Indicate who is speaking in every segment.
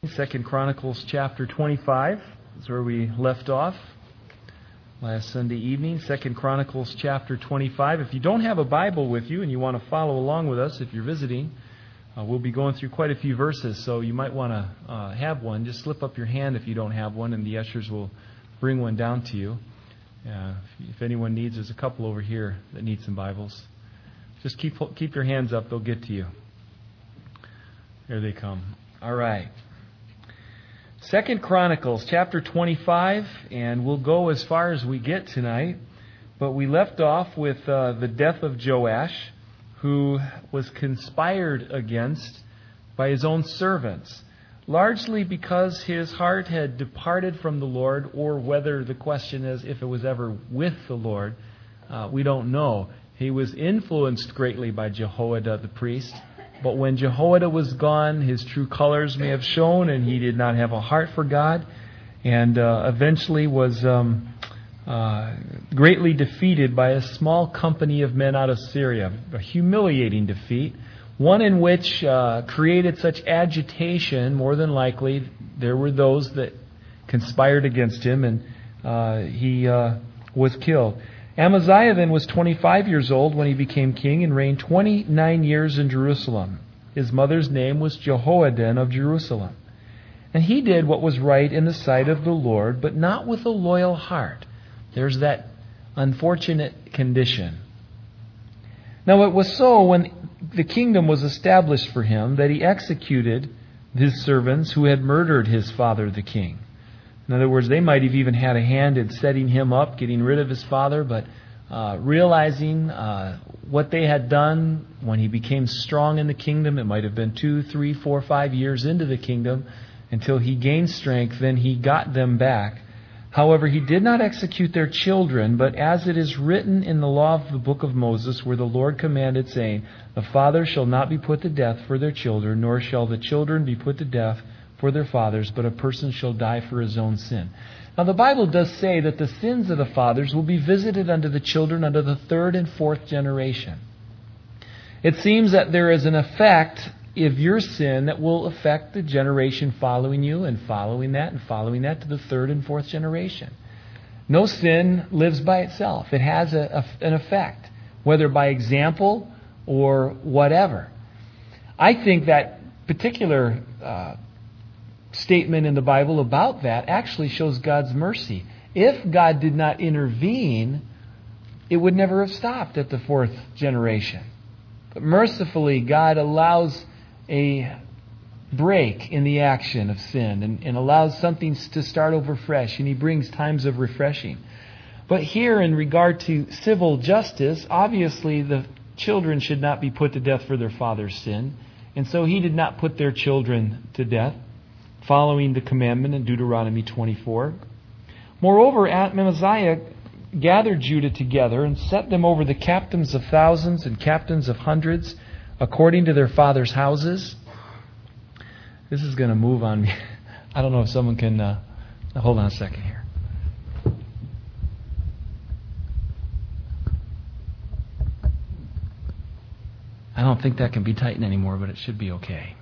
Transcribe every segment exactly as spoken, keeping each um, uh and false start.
Speaker 1: Second Chronicles chapter twenty-five is where we left off last Sunday evening. Second Chronicles chapter twenty-five. If you don't have a Bible with you and you want to follow along with us, if you're visiting, uh, we'll be going through quite a few verses, so you might want to uh, have one. Just slip up your hand if you don't have one, and the ushers will bring one down to you. Uh, if, if anyone needs, there's a couple over here that need some Bibles. Just keep keep your hands up; they'll get to you. There they come. All right. Second Chronicles chapter twenty-five, and we'll go as far as we get tonight. But we left off with uh, the death of Joash, who was conspired against by his own servants, largely because his heart had departed from the Lord, or whether the question is if it was ever with the Lord, uh, we don't know. He was influenced greatly by Jehoiada the priest. But when Jehoiada was gone, his true colors may have shown, and he did not have a heart for God, and uh, eventually was um, uh, greatly defeated by a small company of men out of Syria. A humiliating defeat, one in which uh, created such agitation, more than likely there were those that conspired against him, and uh, he uh, was killed. Amaziah then was twenty-five years old when he became king and reigned twenty-nine years in Jerusalem. His mother's name was Jehoaddan of Jerusalem. And he did what was right in the sight of the Lord, but not with a loyal heart. There's that unfortunate condition. Now it was so when the kingdom was established for him that he executed his servants who had murdered his father the king. In other words, they might have even had a hand in setting him up, getting rid of his father, but uh, realizing uh, what they had done when he became strong in the kingdom, it might have been two, three, four, five years into the kingdom, until he gained strength, then he got them back. However, he did not execute their children, but as it is written in the law of the book of Moses, where the Lord commanded, saying, "The fathers shall not be put to death for their children, nor shall the children be put to death for their fathers, but a person shall die for his own sin." Now the Bible does say that the sins of the fathers will be visited unto the children unto the third and fourth generation. It seems that there is an effect of your sin that will affect the generation following you, and following that, and following that to the third and fourth generation. No sin lives by itself. It has a, a, an effect, whether by example or whatever. I think that particular uh, statement in the Bible about that actually shows God's mercy. If God did not intervene, it would never have stopped at the fourth generation. But mercifully, God allows a break in the action of sin and, and allows something to start over fresh, and He brings times of refreshing. But here, in regard to civil justice, obviously the children should not be put to death for their father's sin, and so He did not put their children to death, following the commandment in Deuteronomy twenty-four. Moreover, Amaziah gathered Judah together and set them over the captains of thousands and captains of hundreds, according to their fathers' houses. This is going to move on me. I don't know if someone can... Uh, hold on a second here. I don't think that can be tightened anymore, but it should be okay.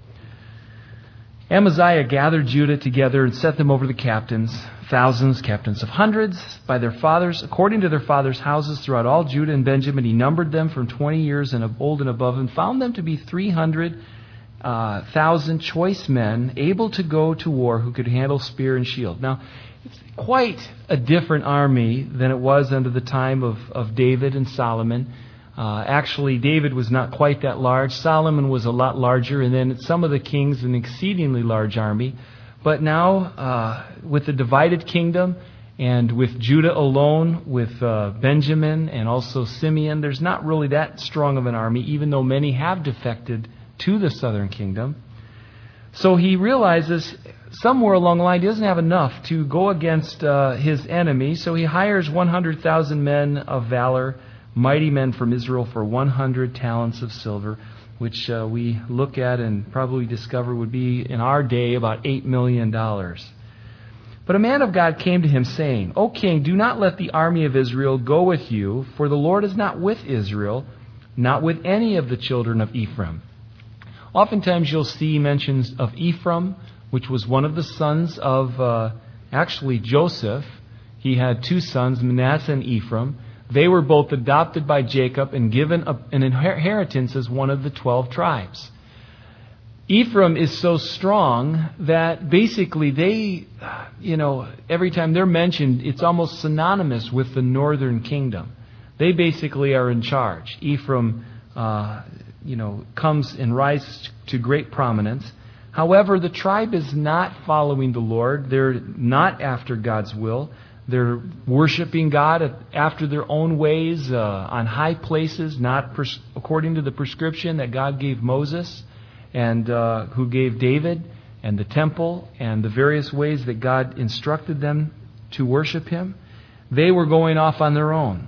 Speaker 1: Amaziah gathered Judah together and set them over the captains, thousands, captains of hundreds, by their fathers, according to their fathers' houses throughout all Judah and Benjamin. He numbered them from twenty years and old and above, and found them to be three hundred thousand choice men, able to go to war, who could handle spear and shield. Now, it's quite a different army than it was under the time of, of David and Solomon. Uh, actually, David was not quite that large. Solomon was a lot larger, and then some of the kings, an exceedingly large army. But now, uh, with the divided kingdom, and with Judah alone, with uh, Benjamin and also Simeon, there's not really that strong of an army, even though many have defected to the southern kingdom. So he realizes somewhere along the line he doesn't have enough to go against uh, his enemy, so he hires one hundred thousand men of valor, mighty men from Israel, for one hundred talents of silver, which uh, we look at and probably discover would be in our day about eight million dollars. But a man of God came to him, saying, "O king, do not let the army of Israel go with you, for the Lord is not with Israel, not with any of the children of Ephraim." Oftentimes you'll see mentions of Ephraim which was one of the sons of uh, actually Joseph. He had two sons, Manasseh and Ephraim. They were both adopted by Jacob and given a, an inheritance as one of the twelve tribes. Ephraim is so strong that basically they, you know, every time they're mentioned, it's almost synonymous with the northern kingdom. They basically are in charge. Ephraim, uh, you know, comes and rises to great prominence. However, the tribe is not following the Lord. They're not after God's will. They're worshiping God after their own ways, uh, on high places, not pres- according to the prescription that God gave Moses and uh, who gave David, and the temple and the various ways that God instructed them to worship Him. They were going off on their own.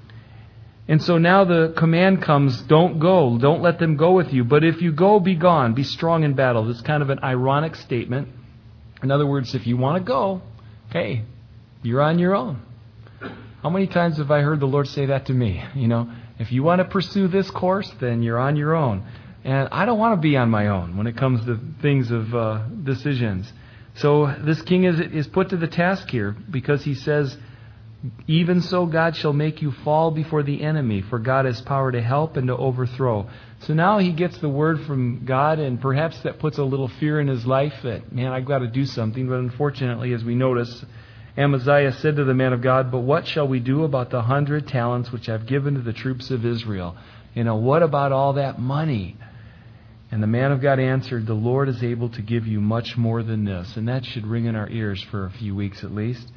Speaker 1: And so now the command comes, don't go, don't let them go with you. But if you go, be gone, be strong in battle. This is kind of an ironic statement. In other words, if you want to go, hey, you're on your own. How many times have I heard the Lord say that to me? You know, if you want to pursue this course, then you're on your own. And I don't want to be on my own when it comes to things of uh, decisions. So this king is is put to the task here because he says, even so God shall make you fall before the enemy, for God has power to help and to overthrow. So now he gets the word from God, and perhaps that puts a little fear in his life that, man, I've got to do something. But unfortunately, as we notice, Amaziah said to the man of God, but what shall we do about the hundred talents which I've given to the troops of Israel? You know, what about all that money? And the man of God answered, the Lord is able to give you much more than this. And that should ring in our ears for a few weeks at least.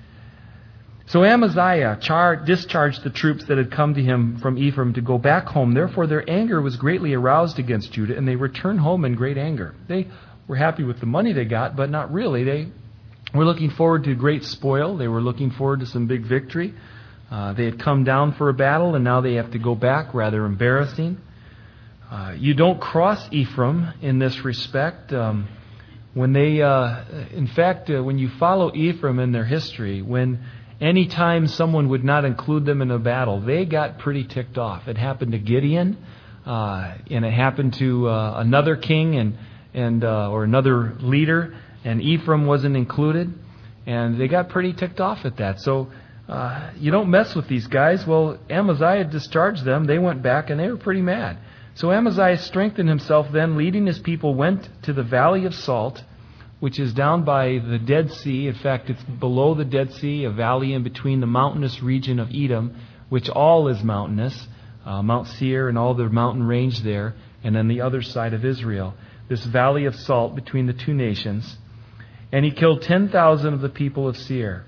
Speaker 1: So Amaziah char- discharged the troops that had come to him from Ephraim to go back home. Therefore their anger was greatly aroused against Judah, and they returned home in great anger. They were happy with the money they got, but not really. They were looking forward to great spoil. They were looking forward to some big victory. Uh, they had come down for a battle, and now they have to go back. Rather embarrassing. Uh, you don't cross Ephraim in this respect. Um, when they, uh, in fact, uh, when you follow Ephraim in their history, when any time someone would not include them in a battle, they got pretty ticked off. It happened to Gideon, uh, and it happened to uh, another king and and uh, or another leader, and Ephraim wasn't included, and they got pretty ticked off at that. So uh, you don't mess with these guys. Well, Amaziah discharged them. They went back, and they were pretty mad. So Amaziah strengthened himself then, leading his people, went to the Valley of Salt, which is down by the Dead Sea. In fact, it's below the Dead Sea, a valley in between the mountainous region of Edom, which all is mountainous, uh, Mount Seir and all the mountain range there, and then the other side of Israel, this Valley of Salt between the two nations. And he killed ten thousand of the people of Seir.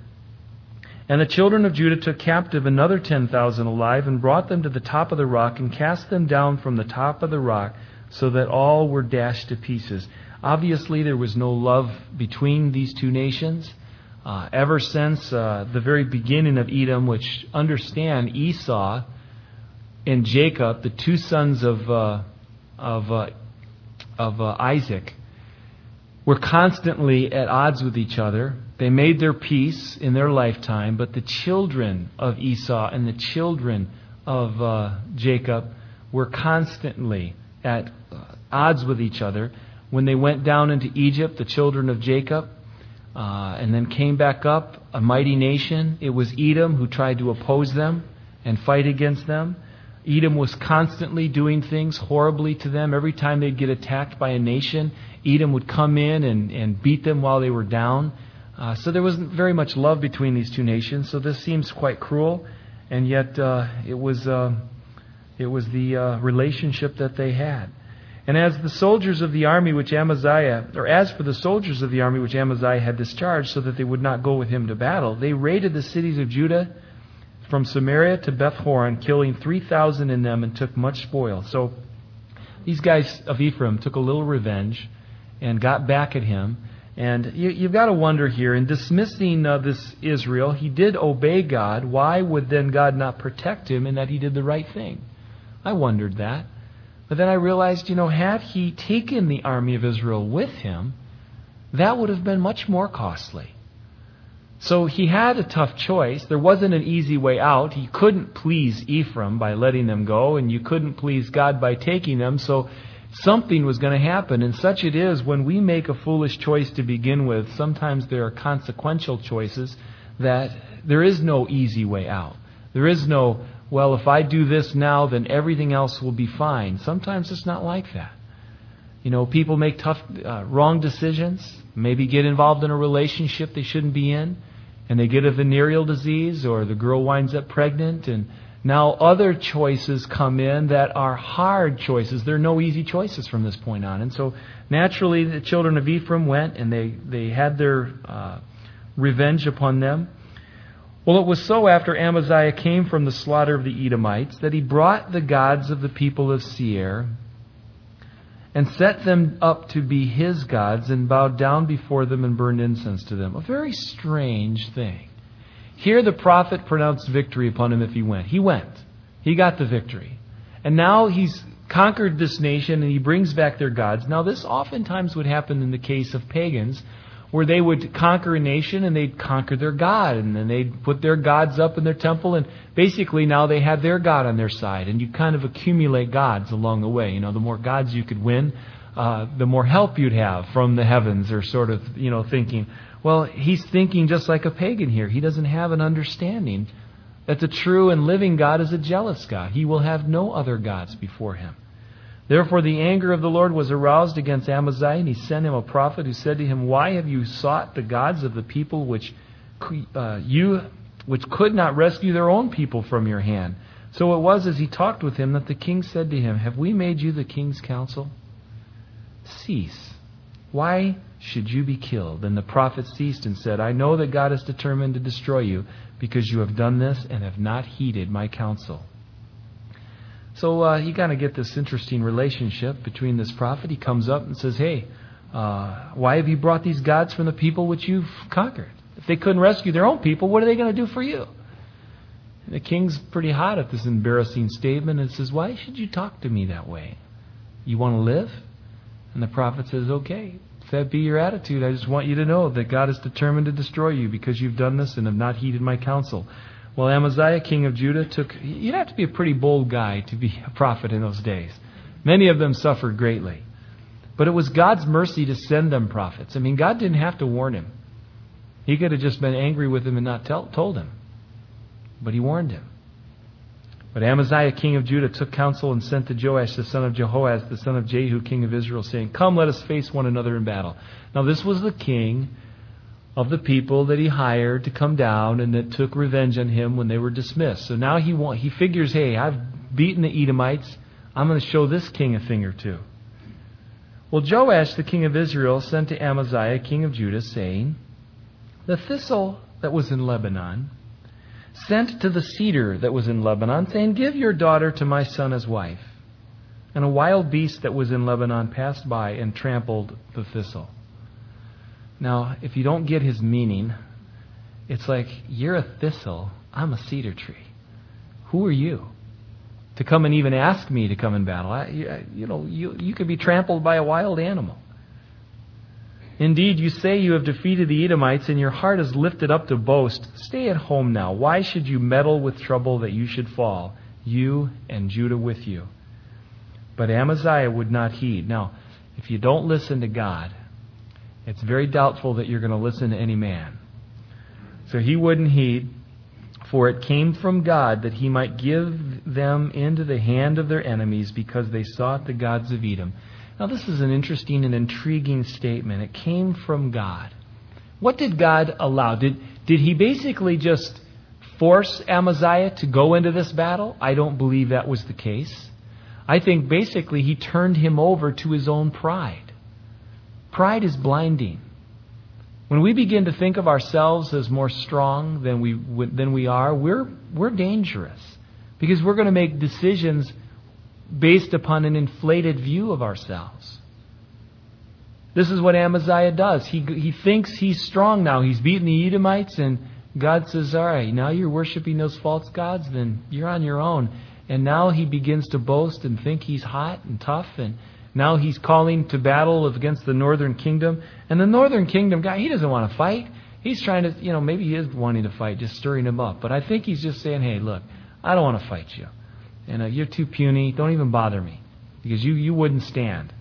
Speaker 1: And the children of Judah took captive another ten thousand alive and brought them to the top of the rock and cast them down from the top of the rock so that all were dashed to pieces. Obviously, there was no love between these two nations. Uh, ever since uh, the very beginning of Edom, which understand Esau and Jacob, the two sons of uh, of uh, of uh, Isaac, were constantly at odds with each other. They made their peace in their lifetime, but the children of Esau and the children of uh, Jacob were constantly at odds with each other. When they went down into Egypt, the children of Jacob, uh, and then came back up, a mighty nation, it was Edom who tried to oppose them and fight against them. Edom was constantly doing things horribly to them. Every time they'd get attacked by a nation, Edom would come in and, and beat them while they were down. Uh, so there wasn't very much love between these two nations. So this seems quite cruel, and yet uh, it was uh, it was the uh, relationship that they had. And as the soldiers of the army which Amaziah, or as for the soldiers of the army which Amaziah had discharged, so that they would not go with him to battle, they raided the cities of Judah from Samaria to Beth Horon, killing three thousand in them, and took much spoil. So these guys of Ephraim took a little revenge and got back at him. And you, you've got to wonder here, in dismissing uh, this Israel, he did obey God. Why would then God not protect him in that he did the right thing? I wondered that. But then I realized, you know, had he taken the army of Israel with him, that would have been much more costly. So he had a tough choice. There wasn't an easy way out. He couldn't please Ephraim by letting them go, and you couldn't please God by taking them. So something was going to happen. And such it is when we make a foolish choice to begin with. Sometimes there are consequential choices that there is no easy way out. There is no, well, if I do this now, then everything else will be fine. Sometimes it's not like that. You know, people make tough, uh, wrong decisions, maybe get involved in a relationship they shouldn't be in, and they get a venereal disease, or the girl winds up pregnant, and now other choices come in that are hard choices. There are no easy choices from this point on. And so naturally the children of Ephraim went and they, they had their uh, revenge upon them. Well, it was so after Amaziah came from the slaughter of the Edomites that he brought the gods of the people of Seir and set them up to be his gods and bowed down before them and burned incense to them. A very strange thing. Here the prophet pronounced victory upon him if he went. He went. He got the victory. And now he's conquered this nation and he brings back their gods. Now this oftentimes would happen in the case of pagans, where they would conquer a nation and they'd conquer their god, and then they'd put their gods up in their temple, and basically now they had their god on their side, and you kind of accumulate gods along the way. You know, the more gods you could win, uh, the more help you'd have from the heavens, or sort of, you know, thinking. Well, he's thinking just like a pagan here. He doesn't have an understanding that the true and living God is a jealous God. He will have no other gods before him. Therefore the anger of the Lord was aroused against Amaziah, and he sent him a prophet who said to him, "Why have you sought the gods of the people which uh, you which could not rescue their own people from your hand?" So it was as he talked with him that the king said to him, "Have we made you the king's counsel? Cease. Why should you be killed?" And the prophet ceased and said, "I know that God is determined to destroy you, because you have done this and have not heeded my counsel." So uh, you kind of get this interesting relationship between this prophet. He comes up and says, "Hey, uh, why have you brought these gods from the people which you've conquered? If they couldn't rescue their own people, what are they going to do for you?" And the king's pretty hot at this embarrassing statement and says, "Why should you talk to me that way? You want to live?" And the prophet says, "Okay, if that be your attitude, I just want you to know that God is determined to destroy you because you've done this and have not heeded my counsel." Well, Amaziah, king of Judah, took... You'd have to be a pretty bold guy to be a prophet in those days. Many of them suffered greatly. But it was God's mercy to send them prophets. I mean, God didn't have to warn him. He could have just been angry with him and not tell, told him. But he warned him. But Amaziah, king of Judah, took counsel and sent to Joash, the son of Jehoaz, the son of Jehu, king of Israel, saying, "Come, let us face one another in battle." Now this was the king of the people that he hired to come down and that took revenge on him when they were dismissed. So now he want, he figures, hey, I've beaten the Edomites. I'm going to show this king a thing or two. Well, Joash, the king of Israel, sent to Amaziah, king of Judah, saying, "The thistle that was in Lebanon sent to the cedar that was in Lebanon, saying, 'Give your daughter to my son as wife.' And a wild beast that was in Lebanon passed by and trampled the thistle." Now, if you don't get his meaning, it's like, you're a thistle, I'm a cedar tree. Who are you to come and even ask me to come in battle? I, you know, you, you could be trampled by a wild animal. "Indeed, you say you have defeated the Edomites, and your heart is lifted up to boast. Stay at home now. Why should you meddle with trouble that you should fall, you and Judah with you?" But Amaziah would not heed. Now, if you don't listen to God, it's very doubtful that you're going to listen to any man. So he wouldn't heed, for it came from God that he might give them into the hand of their enemies, because they sought the gods of Edom. Now this is an interesting and intriguing statement. It came from God. What did God allow? Did, did he basically just force Amaziah to go into this battle? I don't believe that was the case. I think basically he turned him over to his own pride. Pride is blinding. When we begin to think of ourselves as more strong than we than we are, we're we're dangerous, because we're going to make decisions based upon an inflated view of ourselves. This is what Amaziah does. He he thinks he's strong now. He's beaten the Edomites, and God says, "All right, now you're worshiping those false gods. Then you're on your own." And now he begins to boast and think he's hot and tough, and now he's calling to battle against the northern kingdom. And the northern kingdom guy, he doesn't want to fight. He's trying to, you know, maybe he is wanting to fight, just stirring him up. But I think he's just saying, "Hey, look, I don't want to fight you. And uh, you're too puny. Don't even bother me." because you, you wouldn't stand.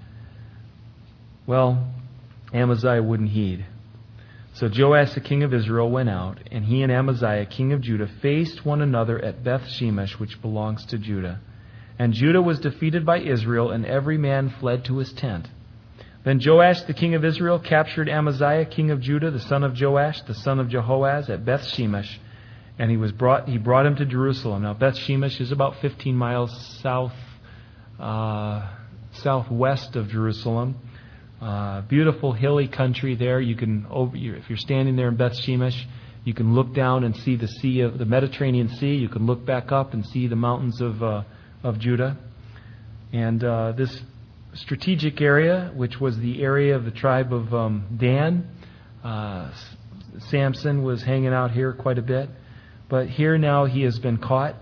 Speaker 1: Well, Amaziah wouldn't heed. So Joash, the king of Israel, went out, and he and Amaziah, king of Judah, faced one another at Beth Shemesh, which belongs to Judah. And Judah was defeated by Israel, and every man fled to his tent. Then Joash, the king of Israel, captured Amaziah, king of Judah, the son of Joash, the son of Jehoaz, at Beth Shemesh, and he was brought. He brought him to Jerusalem. Now Beth Shemesh is about fifteen miles south, uh, southwest of Jerusalem. Uh, beautiful hilly country there. You can, over, if you're standing there in Beth Shemesh, you can look down and see the sea of the Mediterranean Sea. You can look back up and see the mountains of uh, of Judah. And uh, this strategic area, which was the area of the tribe of um, Dan, uh, Samson was hanging out here quite a bit. But here now he has been caught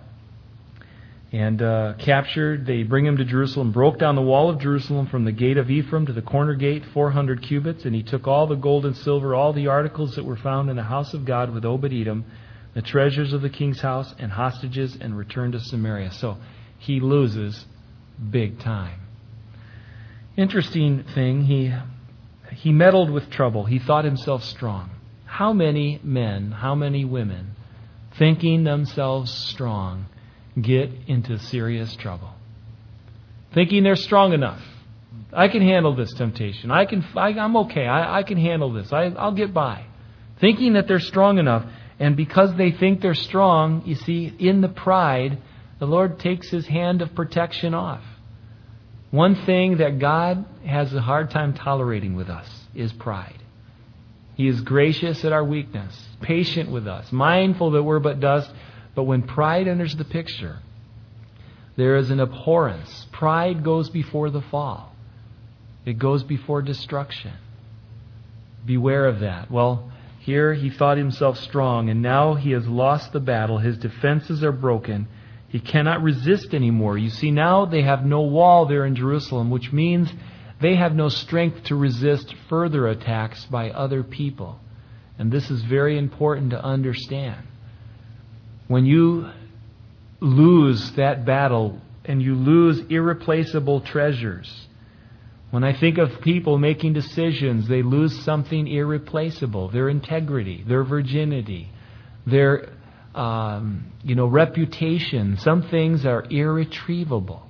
Speaker 1: and uh, captured. They bring him to Jerusalem, broke down the wall of Jerusalem from the gate of Ephraim to the corner gate, four hundred cubits, and he took all the gold and silver, all the articles that were found in the house of God with Obed-Edom, the treasures of the king's house, and hostages, and returned to Samaria. So he loses big time. Interesting thing, he he meddled with trouble. He thought himself strong. How many men, how many women, thinking themselves strong, get into serious trouble? Thinking they're strong enough. I can handle this temptation. I can. I, I'm okay. I, I can handle this. I, I'll get by. Thinking that they're strong enough. And because they think they're strong, you see, in the pride, the Lord takes His hand of protection off. One thing that God has a hard time tolerating with us is pride. He is gracious at our weakness, patient with us, mindful that we're but dust. But when pride enters the picture, there is an abhorrence. Pride goes before the fall. It goes before destruction. Beware of that. Well, here he thought himself strong, and now he has lost the battle. His defenses are broken. He cannot resist anymore. You see, now they have no wall there in Jerusalem, which means they have no strength to resist further attacks by other people. And this is very important to understand. When you lose that battle and you lose irreplaceable treasures, when I think of people making decisions, they lose something irreplaceable. Their integrity, their virginity, their um, you know, reputation. Some things are irretrievable.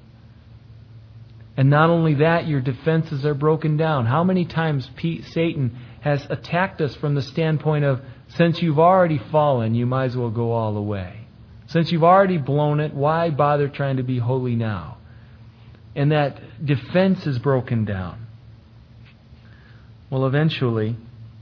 Speaker 1: And not only that, your defenses are broken down. How many times P- Satan has attacked us from the standpoint of, since you've already fallen, you might as well go all the way. Since you've already blown it, why bother trying to be holy now? And that defense is broken down. Well, eventually,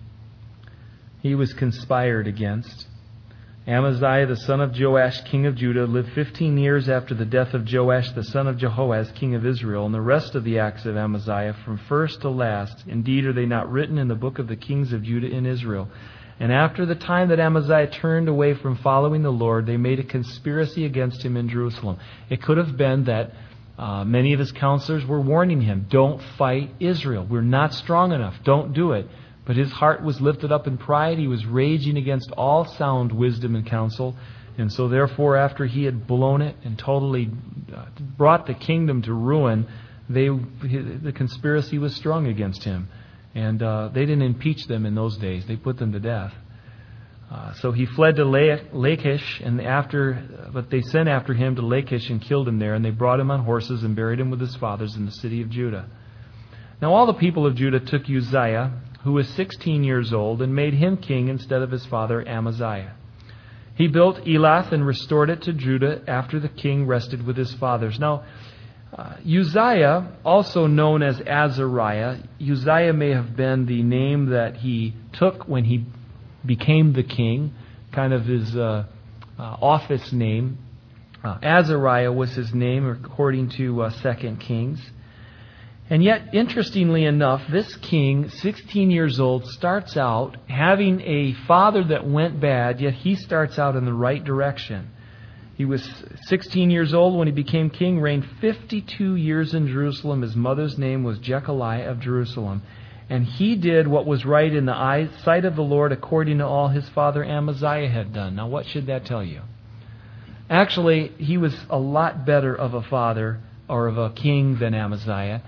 Speaker 1: he was conspired against. Amaziah, the son of Joash, king of Judah, lived fifteen years after the death of Joash, the son of Jehoaz, king of Israel, and the rest of the acts of Amaziah, from first to last. Indeed, are they not written in the book of the kings of Judah in Israel? And after the time that Amaziah turned away from following the Lord, they made a conspiracy against him in Jerusalem. It could have been that uh, many of his counselors were warning him, don't fight Israel. We're not strong enough. Don't do it. But his heart was lifted up in pride. He was raging against all sound wisdom and counsel. And so therefore, after he had blown it and totally brought the kingdom to ruin, they the conspiracy was strong against him. And uh, they didn't impeach them in those days. They put them to death. Uh, so he fled to Lachish, and after, but they sent after him to Lachish and killed him there. And they brought him on horses and buried him with his fathers in the city of Judah. Now all the people of Judah took Uzziah, who was sixteen years old, and made him king instead of his father Amaziah. He built Elath and restored it to Judah after the king rested with his fathers. Now, uh, Uzziah, also known as Azariah, Uzziah may have been the name that he took when he became the king, kind of his uh, uh, office name. Uh, Azariah was his name according to uh, Second Kings. And yet, interestingly enough, this king, sixteen years old, starts out having a father that went bad, yet he starts out in the right direction. He was sixteen years old when he became king, reigned fifty-two years in Jerusalem. His mother's name was Jechaliah of Jerusalem. And he did what was right in the eyes, sight of the Lord according to all his father Amaziah had done. Now, what should that tell you? Actually, he was a lot better of a father or of a king than Amaziah,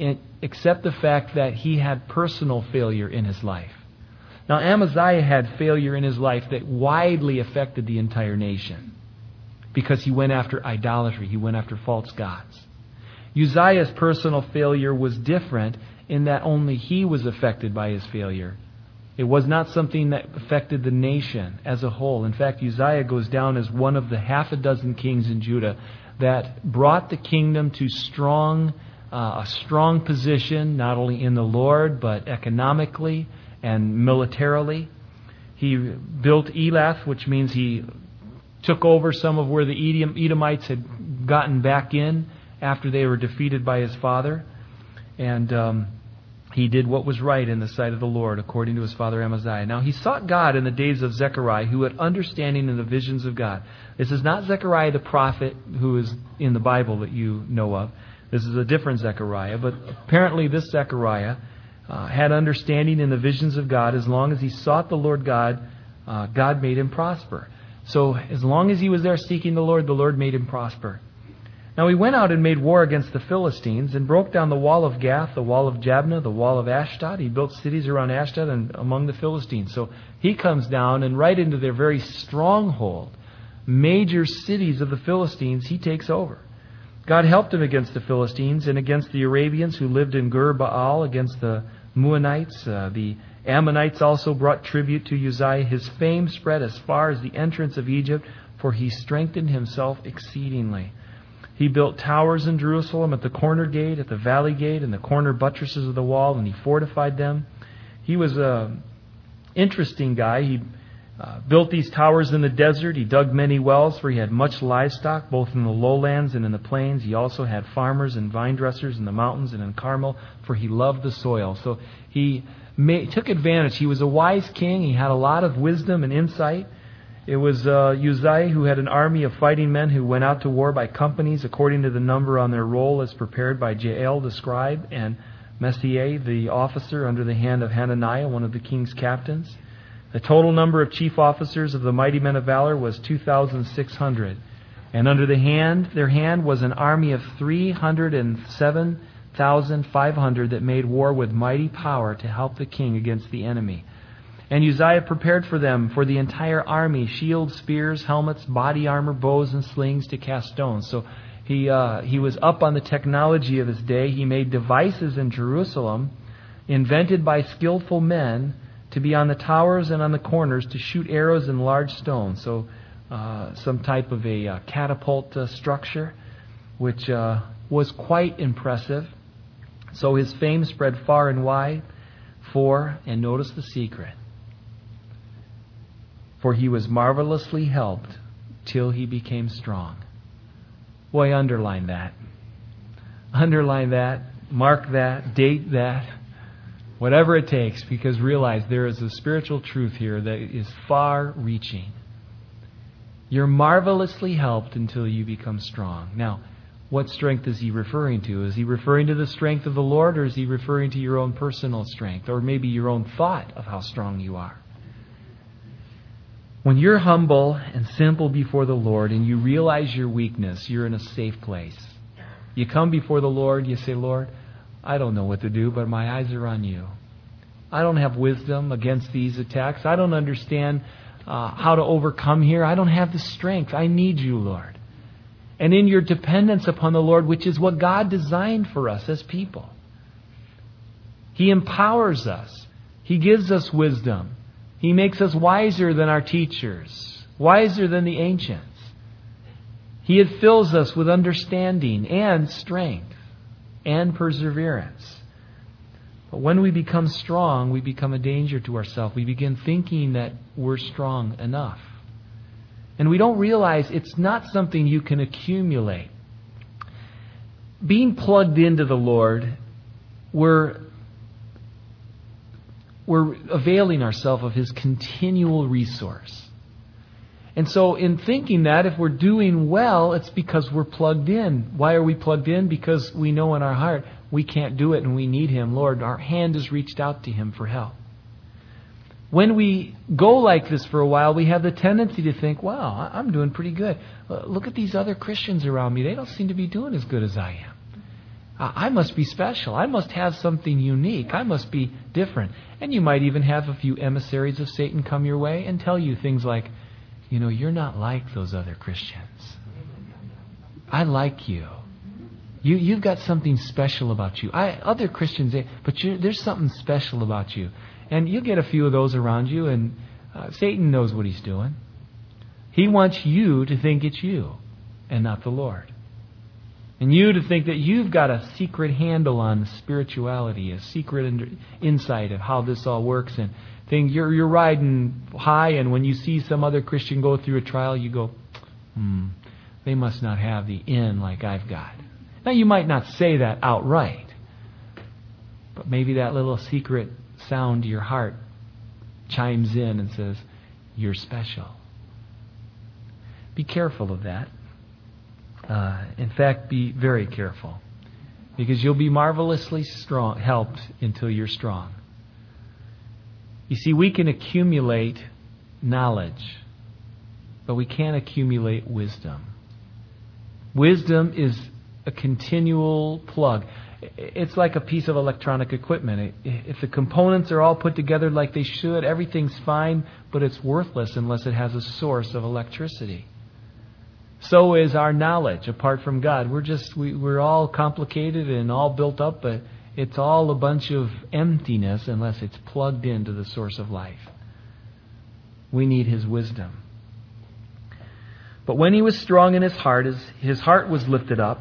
Speaker 1: except the fact that he had personal failure in his life. Now, Amaziah had failure in his life that widely affected the entire nation because he went after idolatry. He went after false gods. Uzziah's personal failure was different in that only he was affected by his failure. It was not something that affected the nation as a whole. In fact, Uzziah goes down as one of the half a dozen kings in Judah that brought the kingdom to strong, uh, a strong position, not only in the Lord, but economically and militarily. He built Elath, which means he took over some of where the Edom, Edomites had gotten back in after they were defeated by his father. And um, he did what was right in the sight of the Lord, according to his father Amaziah. Now, he sought God in the days of Zechariah, who had understanding in the visions of God. This is not Zechariah the prophet who is in the Bible that you know of. This is a different Zechariah. But apparently this Zechariah uh, had understanding in the visions of God. As long as he sought the Lord God, uh, God made him prosper. So as long as he was there seeking the Lord, the Lord made him prosper. Now he went out and made war against the Philistines and broke down the wall of Gath, the wall of Jabneh, the wall of Ashdod. He built cities around Ashdod and among the Philistines. So he comes down and right into their very stronghold, major cities of the Philistines, he takes over. God helped him against the Philistines and against the Arabians who lived in Gur Baal, against the Muonites. Uh, the Ammonites also brought tribute to Uzziah. His fame spread as far as the entrance of Egypt, for he strengthened himself exceedingly. He built towers in Jerusalem at the corner gate, at the valley gate, and the corner buttresses of the wall, and he fortified them. He was an interesting guy. He uh, built these towers in the desert. He dug many wells, for he had much livestock, both in the lowlands and in the plains. He also had farmers and vine dressers in the mountains and in Carmel, for he loved the soil. So he made, took advantage. He was a wise king. He had a lot of wisdom and insight. It was uh, Uzziah who had an army of fighting men who went out to war by companies according to the number on their roll as prepared by Jael the scribe and Messiah the officer under the hand of Hananiah, one of the king's captains. The total number of chief officers of the mighty men of valor was two thousand six hundred. And under the hand, their hand was an army of three hundred seven thousand five hundred that made war with mighty power to help the king against the enemy. And Uzziah prepared for them, for the entire army, shields, spears, helmets, body armor, bows, and slings to cast stones. So he uh, he was up on the technology of his day. He made devices in Jerusalem, invented by skillful men, to be on the towers and on the corners to shoot arrows and large stones. So uh, some type of a uh, catapult uh, structure, which uh, was quite impressive. So his fame spread far and wide. For, and notice the secret, for he was marvelously helped till he became strong. Boy, underline that. Underline that. Mark that. Date that. Whatever it takes, because realize there is a spiritual truth here that is far-reaching. You're marvelously helped until you become strong. Now, what strength is he referring to? Is he referring to the strength of the Lord, or is he referring to your own personal strength, or maybe your own thought of how strong you are? When you're humble and simple before the Lord and you realize your weakness, you're in a safe place. You come before the Lord, you say, Lord, I don't know what to do, but my eyes are on you. I don't have wisdom against these attacks. I don't understand uh, how to overcome here. I don't have the strength. I need you, Lord. And in your dependence upon the Lord, which is what God designed for us as people, He empowers us. He gives us wisdom. He makes us wiser than our teachers, wiser than the ancients. He fills us with understanding and strength and perseverance. But when we become strong, we become a danger to ourselves. We begin thinking that we're strong enough. And we don't realize it's not something you can accumulate. Being plugged into the Lord, we're We're availing ourselves of His continual resource. And so in thinking that if we're doing well, it's because we're plugged in. Why are we plugged in? Because we know in our heart we can't do it and we need Him. Lord, our hand is reached out to Him for help. When we go like this for a while, we have the tendency to think, wow, I'm doing pretty good. Look at these other Christians around me. They don't seem to be doing as good as I am. I must be special. I must have something unique. I must be different. And you might even have a few emissaries of Satan come your way and tell you things like, you know, you're not like those other Christians. I like you. You, you've got something special about you. I, other Christians, they, but you, there's something special about you. And you get a few of those around you, and uh, Satan knows what he's doing. He wants you to think it's you and not the Lord. And you to think that you've got a secret handle on spirituality, a secret insight of how this all works. And think you're, you're riding high, and when you see some other Christian go through a trial, you go, hmm, they must not have the in like I've got. Now, you might not say that outright, but maybe that little secret sound to your heart chimes in and says, you're special. Be careful of that. Uh, in fact, be very careful, because you'll be marvelously strong, helped until you're strong. You see, we can accumulate knowledge, but we can't accumulate wisdom. Wisdom is a continual plug. It's like a piece of electronic equipment. If the components are all put together like they should, everything's fine, but it's worthless unless it has a source of electricity. So is our knowledge apart from God. We're just, we, we're all complicated and all built up, but it's all a bunch of emptiness unless it's plugged into the source of life. We need His wisdom. But when he was strong in his heart, his, his heart was lifted up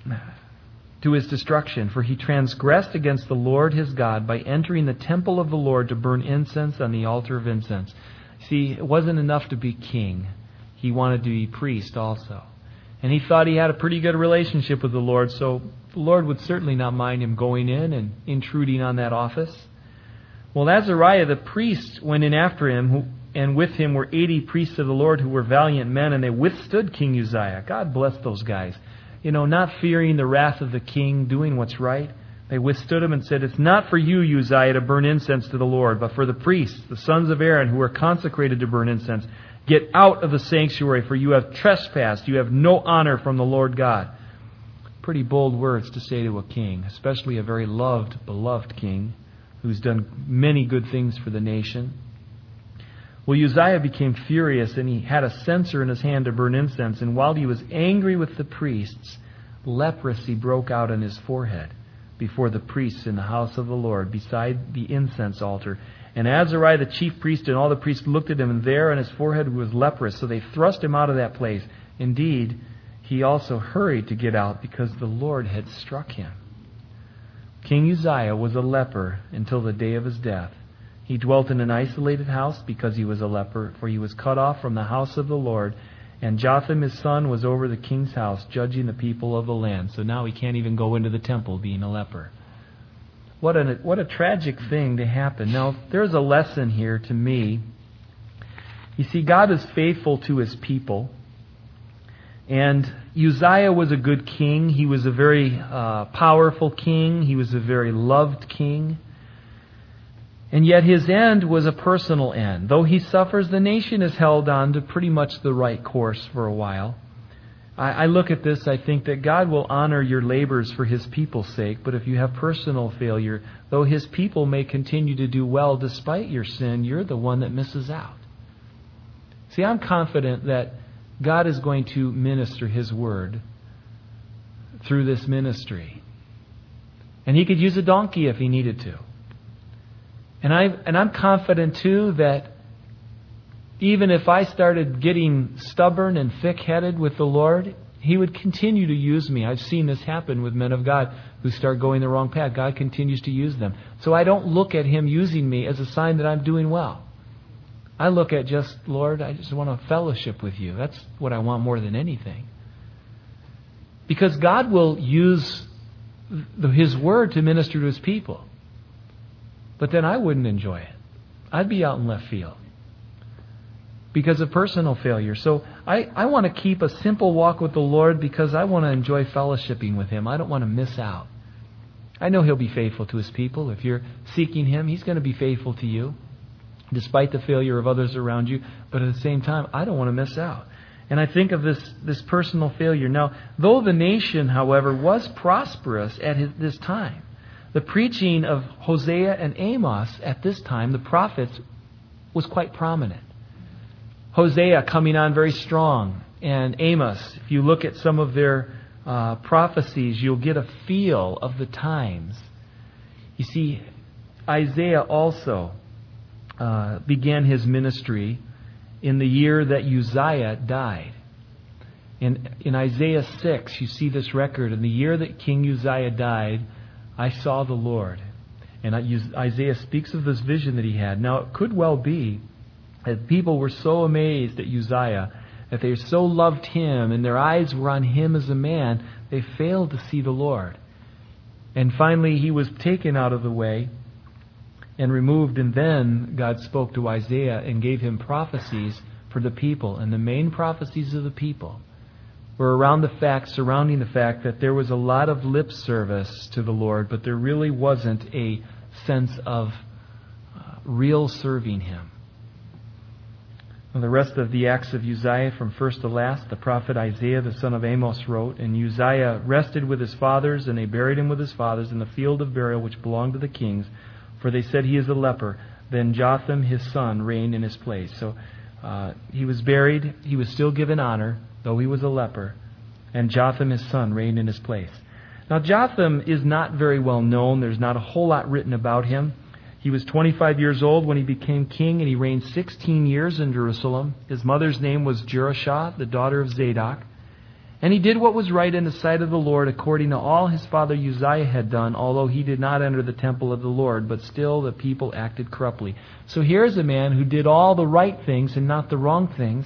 Speaker 1: to his destruction, for he transgressed against the Lord his God by entering the temple of the Lord to burn incense on the altar of incense. See, it wasn't enough to be king. He wanted to be priest also. And he thought he had a pretty good relationship with the Lord, so the Lord would certainly not mind him going in and intruding on that office. Well, Azariah the priest went in after him, who, and with him were eighty priests of the Lord who were valiant men, and they withstood King Uzziah. God bless those guys. You know, not fearing the wrath of the king, doing what's right. They withstood him and said, "It's not for you, Uzziah, to burn incense to the Lord, but for the priests, the sons of Aaron, who are consecrated to burn incense. Get out of the sanctuary, for you have trespassed. You have no honor from the Lord God." Pretty bold words to say to a king, especially a very loved, beloved king who's done many good things for the nation. Well, Uzziah became furious, and he had a censer in his hand to burn incense. And while he was angry with the priests, leprosy broke out on his forehead before the priests in the house of the Lord, beside the incense altar. And Azariah the chief priest and all the priests looked at him, and there on his forehead was leprous. So they thrust him out of that place. Indeed, he also hurried to get out, because the Lord had struck him. King Uzziah was a leper until the day of his death. He dwelt in an isolated house because he was a leper, for he was cut off from the house of the Lord. And Jotham his son was over the king's house, judging the people of the land. So now he can't even go into the temple, being a leper. What a, what a tragic thing to happen. Now, there's a lesson here to me. You see, God is faithful to His people. And Uzziah was a good king. He was a very uh, powerful king. He was a very loved king. And yet his end was a personal end. Though he suffers, the nation is held on to pretty much the right course for a while. I, I look at this, I think that God will honor your labors for His people's sake. But if you have personal failure, though His people may continue to do well despite your sin, you're the one that misses out. See, I'm confident that God is going to minister His word through this ministry. And He could use a donkey if He needed to. And, I, and I'm confident, too, that even if I started getting stubborn and thick-headed with the Lord, He would continue to use me. I've seen this happen with men of God who start going the wrong path. God continues to use them. So I don't look at Him using me as a sign that I'm doing well. I look at just, Lord, I just want to fellowship with You. That's what I want more than anything. Because God will use His word to minister to His people. But then I wouldn't enjoy it. I'd be out in left field because of personal failure. So I, I want to keep a simple walk with the Lord because I want to enjoy fellowshipping with Him. I don't want to miss out. I know He'll be faithful to His people. If you're seeking Him, He's going to be faithful to you, despite the failure of others around you. But at the same time, I don't want to miss out. And I think of this, this personal failure. Now, though the nation, however, was prosperous at his, this time, the preaching of Hosea and Amos at this time, the prophets, was quite prominent. Hosea coming on very strong, and Amos, if you look at some of their uh, prophecies, you'll get a feel of the times. You see, Isaiah also uh, began his ministry in the year that Uzziah died. In, in Isaiah six, you see this record. In the year that King Uzziah died, I saw the Lord. And Isaiah speaks of this vision that he had. Now, it could well be that people were so amazed at Uzziah, that they so loved him, and their eyes were on him as a man, they failed to see the Lord. And finally, he was taken out of the way and removed, and then God spoke to Isaiah and gave him prophecies for the people. And the main prophecies of the people were around the fact, surrounding the fact that there was a lot of lip service to the Lord, but there really wasn't a sense of uh, real serving him. And the rest of the acts of Uzziah from first to last, the prophet Isaiah, the son of Amos, wrote, and Uzziah rested with his fathers, and they buried him with his fathers in the field of burial which belonged to the kings, for they said he is a leper. Then Jotham, his son, reigned in his place. So uh, he was buried. He was still given honor, though he was a leper. And Jotham, his son, reigned in his place. Now, Jotham is not very well known. There's not a whole lot written about him. He was twenty-five years old when he became king, and he reigned sixteen years in Jerusalem. His mother's name was Jerushah, the daughter of Zadok. And he did what was right in the sight of the Lord, according to all his father Uzziah had done, although he did not enter the temple of the Lord, but still the people acted corruptly. So here's a man who did all the right things and not the wrong things.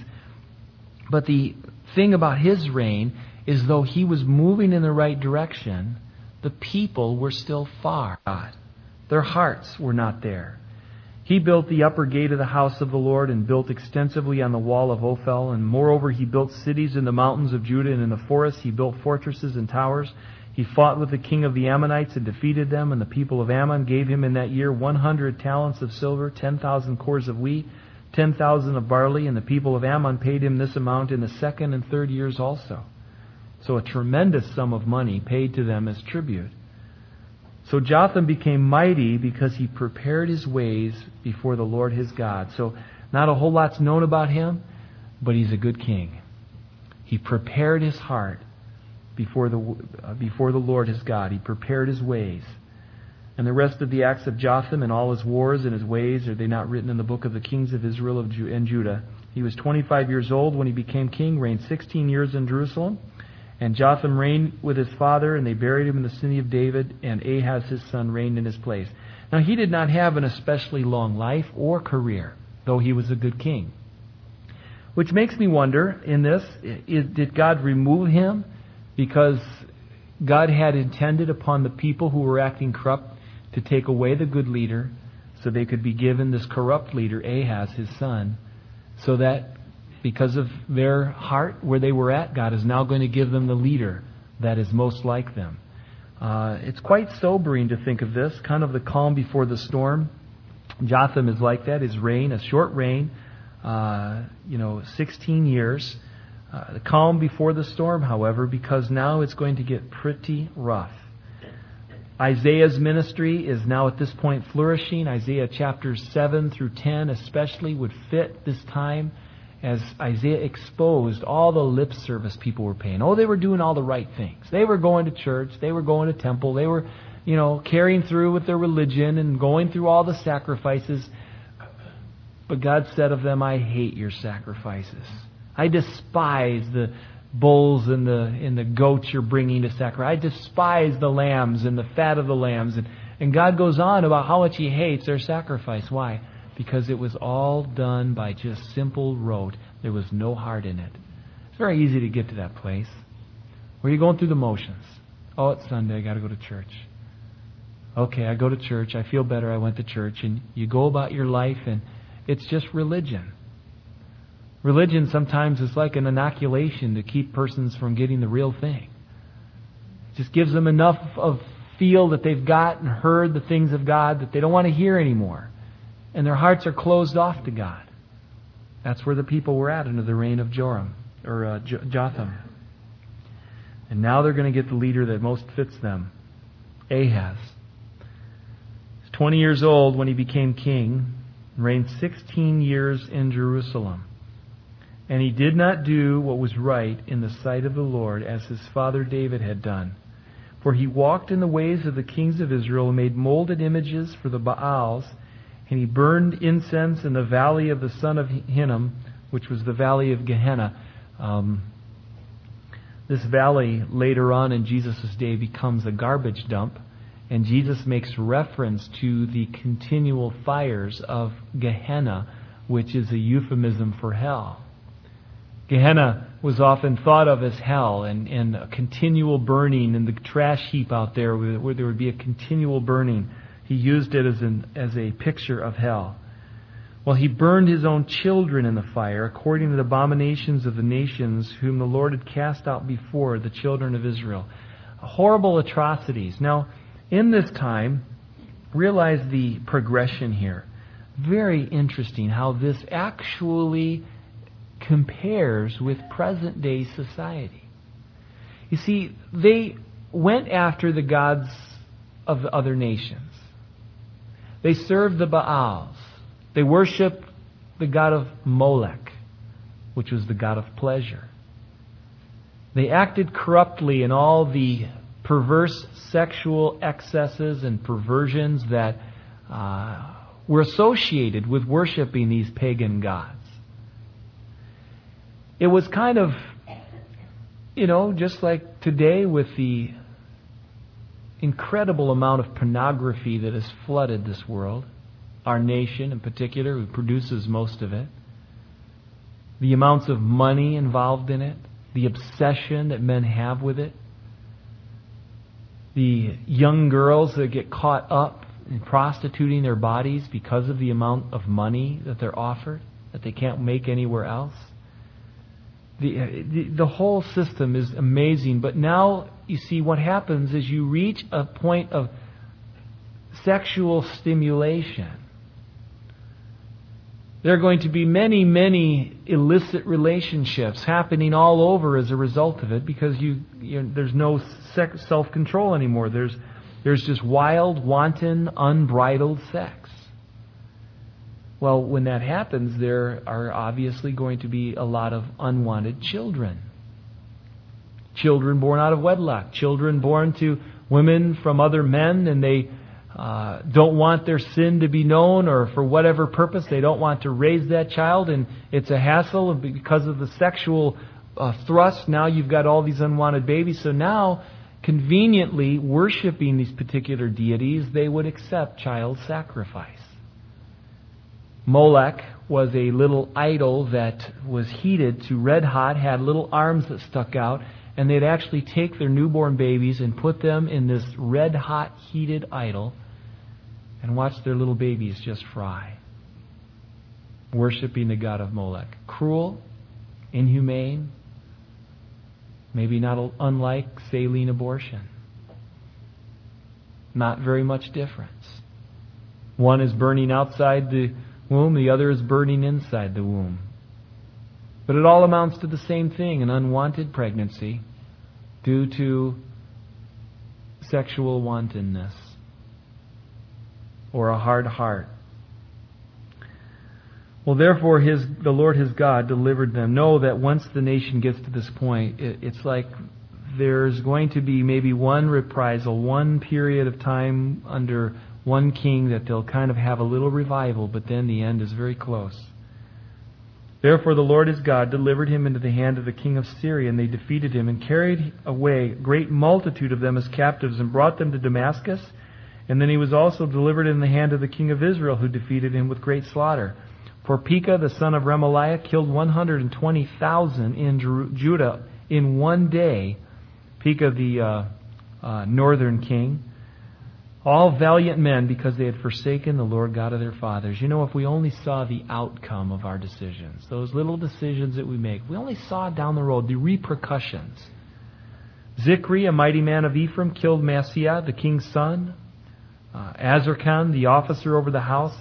Speaker 1: But the thing about his reign is, though he was moving in the right direction, the people were still far. Their hearts were not there. He built the upper gate of the house of the Lord and built extensively on the wall of Ophel. And moreover, he built cities in the mountains of Judah and in the forests. He built fortresses and towers. He fought with the king of the Ammonites and defeated them. And the people of Ammon gave him in that year one hundred talents of silver, ten thousand cores of wheat, ten thousand of barley. And the people of Ammon paid him this amount in the second and third years also. So a tremendous sum of money paid to them as tribute. So Jotham became mighty because he prepared his ways before the Lord his God. So not a whole lot's known about him, but he's a good king. He prepared his heart before the uh, before the Lord his God. He prepared his ways. And the rest of the acts of Jotham and all his wars and his ways, are they not written in the book of the kings of Israel of Ju- and Judah? He was twenty-five years old when he became king, reigned sixteen years in Jerusalem. And Jotham reigned with his father, and they buried him in the city of David, and Ahaz his son reigned in his place. Now he did not have an especially long life or career, though he was a good king. Which makes me wonder, in this, is, did God remove him because God had intended upon the people who were acting corrupt to take away the good leader, so they could be given this corrupt leader, Ahaz his son, so that because of their heart, where they were at, God is now going to give them the leader that is most like them. Uh, it's quite sobering to think of this, kind of the calm before the storm. Jotham is like that, his reign, a short reign, uh, you know, sixteen years. Uh, the calm before the storm, however, because now it's going to get pretty rough. Isaiah's ministry is now at this point flourishing. Isaiah chapters seven through ten especially would fit this time, as Isaiah exposed all the lip service people were paying. Oh, they were doing all the right things. They were going to church. They were going to temple. They were, you know, carrying through with their religion and going through all the sacrifices. But God said of them, I hate your sacrifices. I despise the bulls and the and the goats you're bringing to sacrifice. I despise the lambs and the fat of the lambs. And, and God goes on about how much He hates their sacrifice. Why? Because it was all done by just simple rote. There was no heart in it. It's very easy to get to that place where you're going through the motions. Oh, it's Sunday. I got to go to church. Okay, I go to church. I feel better. I went to church. And you go about your life, and it's just religion. Religion sometimes is like an inoculation to keep persons from getting the real thing. It just gives them enough of feel that they've got and heard the things of God that they don't want to hear anymore. And their hearts are closed off to God. That's where the people were at under the reign of Joram. or uh, Jotham. And now they're going to get the leader that most fits them, Ahaz. He's twenty years old when he became king, and reigned sixteen years in Jerusalem. And he did not do what was right in the sight of the Lord, as his father David had done. For he walked in the ways of the kings of Israel, and made molded images for the Baals, and he burned incense in the valley of the son of Hinnom, which was the valley of Gehenna. Um, this valley, later on in Jesus' day, becomes a garbage dump, and Jesus makes reference to the continual fires of Gehenna, which is a euphemism for hell. Gehenna was often thought of as hell, and, and a continual burning, and the trash heap out there where, where there would be a continual burning. He used it as, an, as a picture of hell. Well, he burned his own children in the fire, according to the abominations of the nations whom the Lord had cast out before the children of Israel. Horrible atrocities. Now, in this time, realize the progression here. Very interesting how this actually compares with present-day society. You see, they went after the gods of the other nations. They served the Baals. They worshiped the god of Molech, which was the god of pleasure. They acted corruptly in all the perverse sexual excesses and perversions that uh, were associated with worshiping these pagan gods. It was kind of, you know, just like today with the incredible amount of pornography that has flooded this world, our nation in particular, who produces most of it, the amounts of money involved in it, the obsession that men have with it, the young girls that get caught up in prostituting their bodies because of the amount of money that they're offered, that they can't make anywhere else. The, the, the whole system is amazing, but now you see what happens is you reach a point of sexual stimulation. There are going to be many, many illicit relationships happening all over as a result of it, because you, you know, there's no sex, self-control anymore. There's, there's just wild, wanton, unbridled sex. Well, when that happens, there are obviously going to be a lot of unwanted children. Children born out of wedlock. Children born to women from other men, and they uh, don't want their sin to be known, or for whatever purpose, they don't want to raise that child, and it's a hassle because of the sexual uh, thrust. Now you've got all these unwanted babies. So now, conveniently, worshiping these particular deities, they would accept child sacrifice. Molech was a little idol that was heated to red hot, had little arms that stuck out, and they'd actually take their newborn babies and put them in this red hot heated idol and watch their little babies just fry, worshiping the god of Molech. Cruel, inhumane, maybe not unlike saline abortion. Not very much difference. One is burning outside the womb, the other is burning inside the womb. But it all amounts to the same thing, an unwanted pregnancy due to sexual wantonness or a hard heart. Well, therefore, his, the Lord his God delivered them. Know that once the nation gets to this point, it, it's like there's going to be maybe one reprisal, one period of time under one king that they'll kind of have a little revival, but then the end is very close. Therefore the Lord his God delivered him into the hand of the king of Syria, and they defeated him and carried away a great multitude of them as captives and brought them to Damascus. And then he was also delivered in the hand of the king of Israel, who defeated him with great slaughter. For Pekah, the son of Remaliah, killed one hundred twenty thousand in Judah in one day. Pekah, the uh, uh, northern king. All valiant men, because they had forsaken the Lord God of their fathers. You know, if we only saw the outcome of our decisions, those little decisions that we make, we only saw down the road the repercussions. Zikri, a mighty man of Ephraim, killed Maaseiah, the king's son. Uh, Azarkhan, the officer over the house, and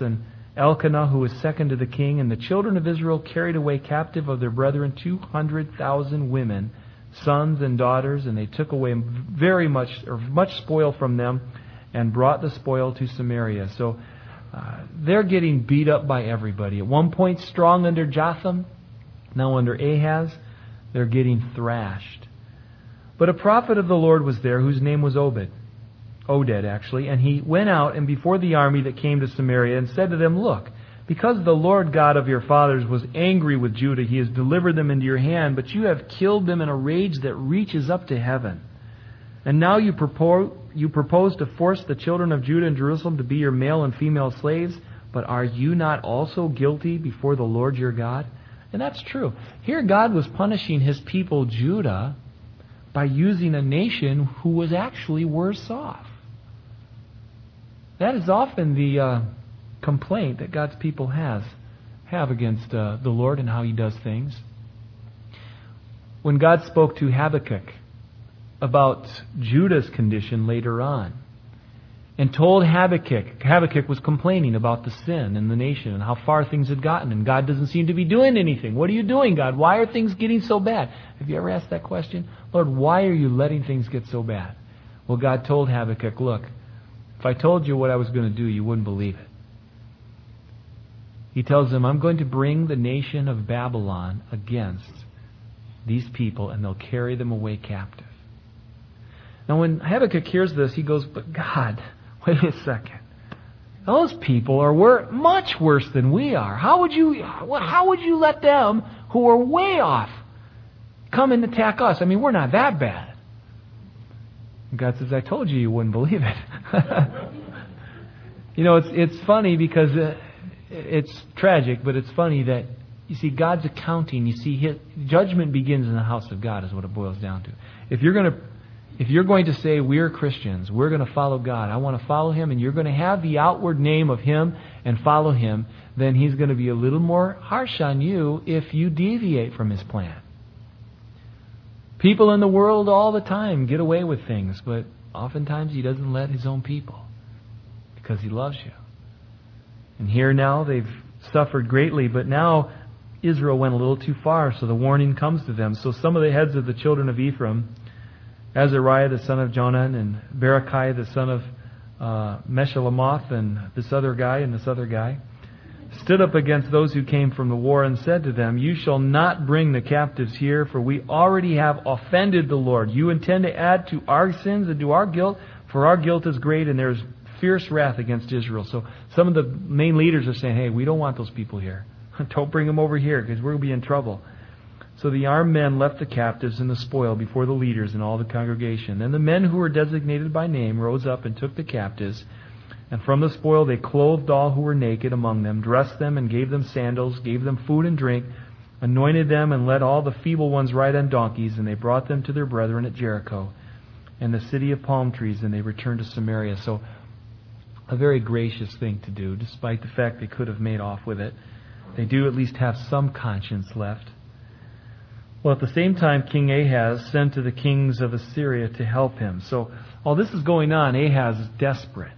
Speaker 1: Elkanah, who was second to the king, and the children of Israel carried away captive of their brethren two hundred thousand women, sons and daughters, and they took away very much, or much spoil from them, and brought the spoil to Samaria. So uh, they're getting beat up by everybody. At one point strong under Jotham, now under Ahaz, they're getting thrashed. But a prophet of the Lord was there, whose name was Obed. Oded, actually, and he went out and before the army that came to Samaria and said to them, "Look, because the Lord God of your fathers was angry with Judah, He has delivered them into your hand, but you have killed them in a rage that reaches up to heaven. And now you propose, you propose to force the children of Judah and Jerusalem to be your male and female slaves, but are you not also guilty before the Lord your God?" And that's true. Here God was punishing His people, Judah, by using a nation who was actually worse off. That is often the uh, complaint that God's people has have against uh, the Lord and how He does things. When God spoke to Habakkuk about Judah's condition later on, and told Habakkuk, Habakkuk was complaining about the sin in the nation and how far things had gotten, and God doesn't seem to be doing anything. What are you doing, God? Why are things getting so bad? Have you ever asked that question? Lord, why are you letting things get so bad? Well, God told Habakkuk, look, if I told you what I was going to do, you wouldn't believe it. He tells them, I'm going to bring the nation of Babylon against these people, and they'll carry them away captive. Now, when Habakkuk hears this, he goes, but God, wait a second. Those people are wor- much worse than we are. How would you, how would you let them, who are way off, come and attack us? I mean, we're not that bad. And God says, I told you you wouldn't believe it. You know, it's it's funny because uh, it's tragic, but it's funny that, you see, God's accounting, you see, his, judgment begins in the house of God is what it boils down to. If you're going to If you're going to say, we're Christians, we're going to follow God, I want to follow Him, and you're going to have the outward name of Him and follow Him, then He's going to be a little more harsh on you if you deviate from His plan. People in the world all the time get away with things, but oftentimes He doesn't let His own people because He loves you. And here now they've suffered greatly, but now Israel went a little too far, so the warning comes to them. So some of the heads of the children of Ephraim, Azariah the son of Jonan, and Berechiah the son of uh, Meshillemoth, and this other guy and this other guy, stood up against those who came from the war and said to them, you shall not bring the captives here, for we already have offended the Lord. You intend to add to our sins and to our guilt, for our guilt is great, and there is fierce wrath against Israel. So some of the main leaders are saying, hey, we don't want those people here. Don't bring them over here, because we'll be in trouble. So the armed men left the captives and the spoil before the leaders and all the congregation. Then the men who were designated by name rose up and took the captives, and from the spoil they clothed all who were naked among them, dressed them and gave them sandals, gave them food and drink, anointed them, and led all the feeble ones ride on donkeys, and they brought them to their brethren at Jericho and the city of palm trees, and they returned to Samaria. So a very gracious thing to do, despite the fact they could have made off with it. They do at least have some conscience left. Well, at the same time, King Ahaz sent to the kings of Assyria to help him. So while this is going on, Ahaz is desperate.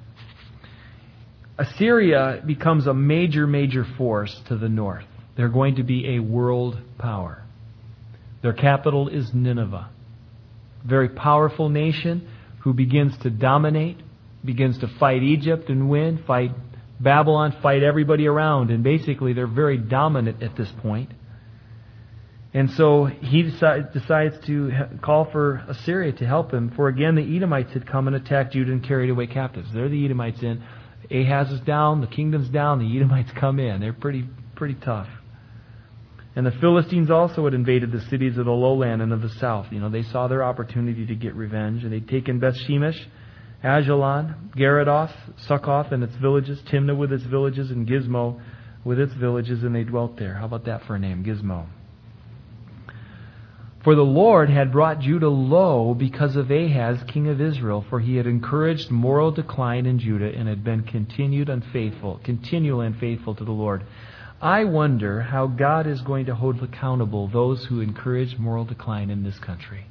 Speaker 1: Assyria becomes a major, major force to the north. They're going to be a world power. Their capital is Nineveh. A very powerful nation who begins to dominate, begins to fight Egypt and win, fight Babylon, fight everybody around. And basically they're very dominant at this point. And so he decide, decides to call for Assyria to help him. For again, the Edomites had come and attacked Judah and carried away captives. They're the Edomites in. Ahaz is down, the kingdom's down, the Edomites come in. They're pretty pretty tough. And the Philistines also had invaded the cities of the lowland and of the south. You know, they saw their opportunity to get revenge. And they'd taken Beth-Shemesh, Ajalon, Geradoth, Succoth and its villages, Timnah with its villages, and Gizmo with its villages, and they dwelt there. How about that for a name, Gizmo? For the Lord had brought Judah low because of Ahaz, king of Israel, for he had encouraged moral decline in Judah and had been continued unfaithful, continually unfaithful to the Lord. I wonder how God is going to hold accountable those who encourage moral decline in this country.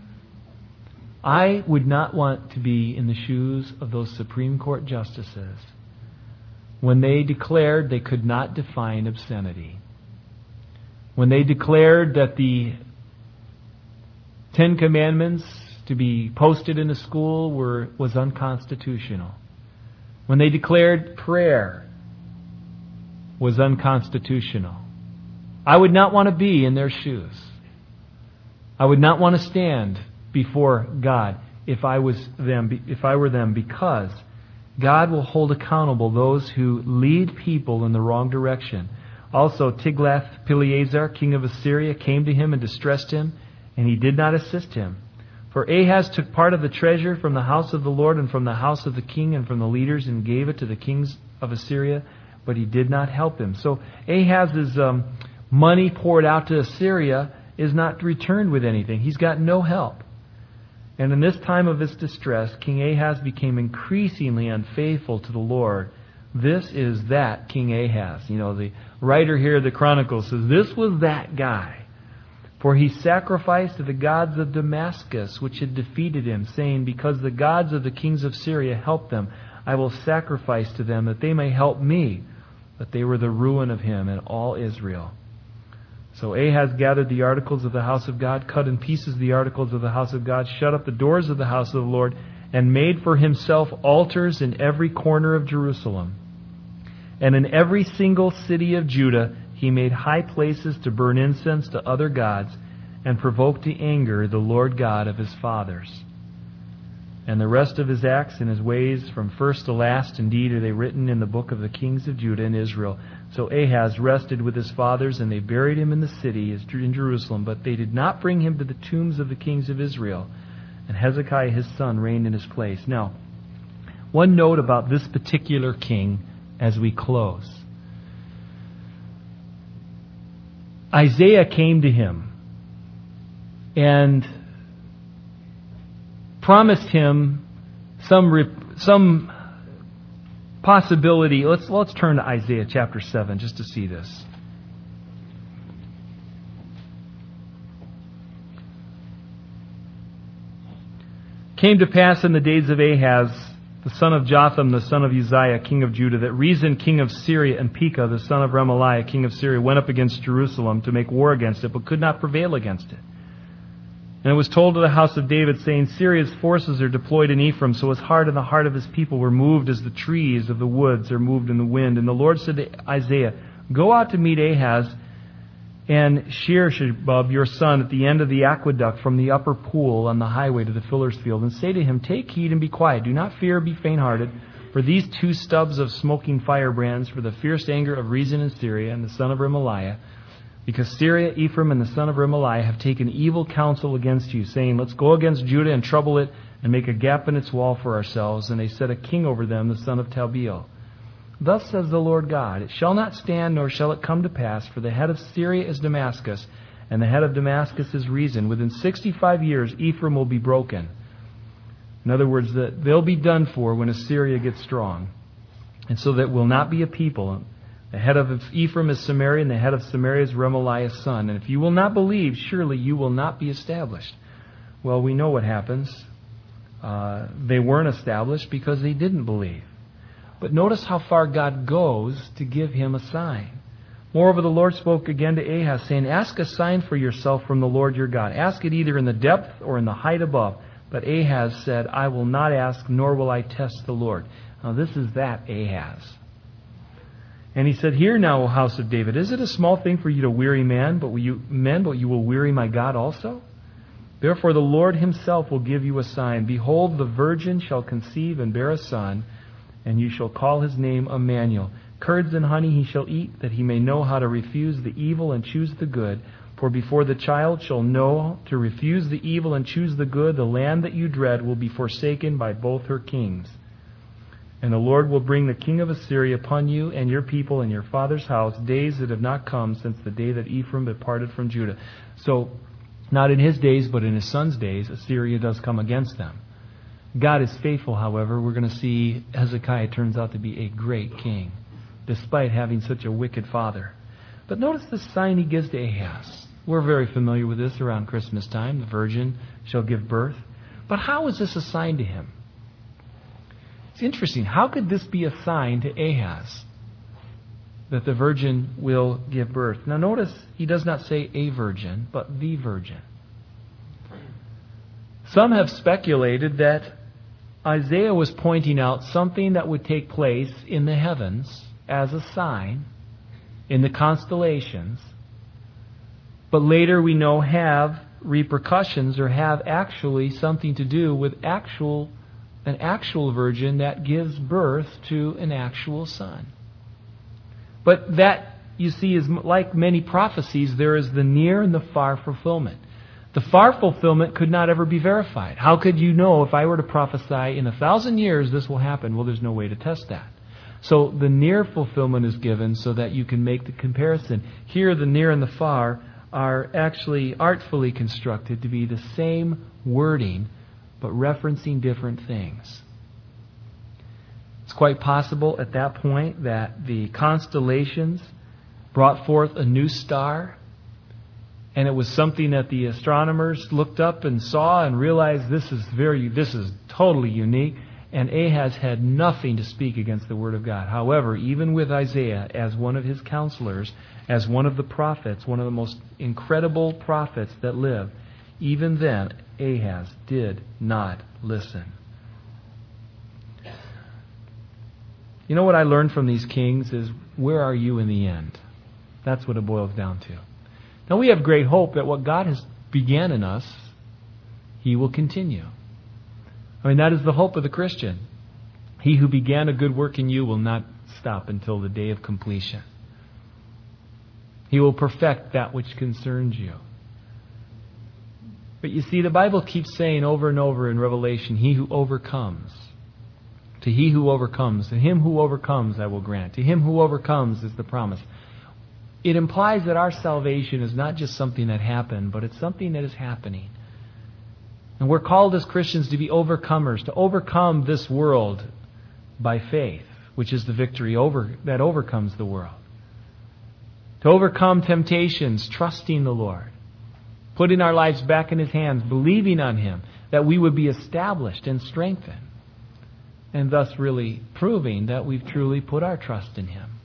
Speaker 1: I would not want to be in the shoes of those Supreme Court justices when they declared they could not define obscenity. When they declared that the Ten Commandments to be posted in a school were was unconstitutional. When they declared prayer was unconstitutional. I would not want to be in their shoes. I would not want to stand before God if I was them, if I were them, because God will hold accountable those who lead people in the wrong direction. Also, Tiglath-Pileser, king of Assyria, came to him and distressed him, and he did not assist him. For Ahaz took part of the treasure from the house of the Lord and from the house of the king and from the leaders and gave it to the kings of Assyria, but he did not help him. So Ahaz's um, money poured out to Assyria is not returned with anything. He's got no help. And in this time of his distress, King Ahaz became increasingly unfaithful to the Lord. This is that King Ahaz. You know, the writer here of the Chronicles says, this was that guy. For he sacrificed to the gods of Damascus, which had defeated him, saying, because the gods of the kings of Syria helped them, I will sacrifice to them that they may help me. But they were the ruin of him and all Israel. So Ahaz gathered the articles of the house of God, cut in pieces the articles of the house of God, shut up the doors of the house of the Lord, and made for himself altars in every corner of Jerusalem. And in every single city of Judah he made high places to burn incense to other gods, and provoked to anger the Lord God of his fathers. And the rest of his acts and his ways, from first to last, indeed, are they written in the book of the kings of Judah and Israel. So Ahaz rested with his fathers, and they buried him in the city in Jerusalem. But they did not bring him to the tombs of the kings of Israel. And Hezekiah his son reigned in his place. Now, one note about this particular king as we close. Isaiah came to him and promised him some some possibility. Let's let's turn to Isaiah chapter seven just to see this. Came to pass in the days of Ahaz, the son of Jotham, the son of Uzziah, king of Judah, that Rezin, king of Syria, and Pekah, the son of Remaliah, king of Syria, went up against Jerusalem to make war against it, but could not prevail against it. And it was told to the house of David, saying, Syria's forces are deployed in Ephraim, so his heart and the heart of his people were moved as the trees of the woods are moved in the wind. And the Lord said to Isaiah, go out to meet Ahaz and Shear-Shebub, your son, at the end of the aqueduct from the upper pool on the highway to the fuller's field, and say to him, take heed and be quiet. Do not fear, be faint-hearted, for these two stubs of smoking firebrands, for the fierce anger of Rezin and Syria and the son of Remaliah, because Syria, Ephraim, and the son of Remaliah have taken evil counsel against you, saying, let's go against Judah and trouble it, and make a gap in its wall for ourselves. And they set a king over them, the son of Talbiel. Thus says the Lord God, it shall not stand, nor shall it come to pass, for the head of Syria is Damascus, and the head of Damascus is Rezin. Within sixty-five years, Ephraim will be broken. In other words, that they'll be done for when Assyria gets strong. And so that will not be a people. The head of Ephraim is Samaria, and the head of Samaria is Remaliah's son. And if you will not believe, surely you will not be established. Well, we know what happens. Uh, they weren't established because they didn't believe. But notice how far God goes to give him a sign. Moreover, the Lord spoke again to Ahaz, saying, ask a sign for yourself from the Lord your God. Ask it either in the depth or in the height above. But Ahaz said, I will not ask, nor will I test the Lord. Now this is that Ahaz. And he said, hear now, O house of David, is it a small thing for you to weary man, but will you, men, but you will weary my God also? Therefore the Lord himself will give you a sign. Behold, the virgin shall conceive and bear a son, and you shall call his name Emmanuel. Curds and honey he shall eat, that he may know how to refuse the evil and choose the good. For before the child shall know to refuse the evil and choose the good, the land that you dread will be forsaken by both her kings. And the Lord will bring the king of Assyria upon you and your people and your father's house, days that have not come since the day that Ephraim departed from Judah. So, not in his days, but in his son's days, Assyria does come against them. God is faithful, however. We're going to see Hezekiah turns out to be a great king, despite having such a wicked father. But notice the sign he gives to Ahaz. We're very familiar with this around Christmas time. The virgin shall give birth. But how is this a sign to him? It's interesting. How could this be a sign to Ahaz? that the virgin will give birth. Now notice, he does not say a virgin, but the virgin. Some have speculated that Isaiah was pointing out something that would take place in the heavens as a sign in the constellations, but later we know have repercussions or have actually something to do with actual an actual virgin that gives birth to an actual son. But that, you see, is like many prophecies, there is the near and the far fulfillment. The far fulfillment could not ever be verified. How could you know if I were to prophesy in a thousand years this will happen? Well, there's no way to test that. So the near fulfillment is given so that you can make the comparison. Here, the near and the far are actually artfully constructed to be the same wording, but referencing different things. It's quite possible at that point that the constellations brought forth a new star, and it was something that the astronomers looked up and saw and realized this is very, this is totally unique, and Ahaz had nothing to speak against the Word of God. However, even with Isaiah as one of his counselors, as one of the prophets, one of the most incredible prophets that lived, even then, Ahaz did not listen. You know what I learned from these kings is, where are you in the end? That's what it boils down to. Now we have great hope that what God has began in us, He will continue. I mean, that is the hope of the Christian. He who began a good work in you will not stop until the day of completion. He will perfect that which concerns you. But you see, the Bible keeps saying over and over in Revelation, he who overcomes. To he who overcomes, to him who overcomes I will grant. To him who overcomes is the promise. It implies that our salvation is not just something that happened, but it's something that is happening. And we're called as Christians to be overcomers, to overcome this world by faith, which is the victory over that overcomes the world. To overcome temptations, trusting the Lord. Putting our lives back in His hands, believing on Him, that we would be established and strengthened. And thus really proving that we've truly put our trust in Him.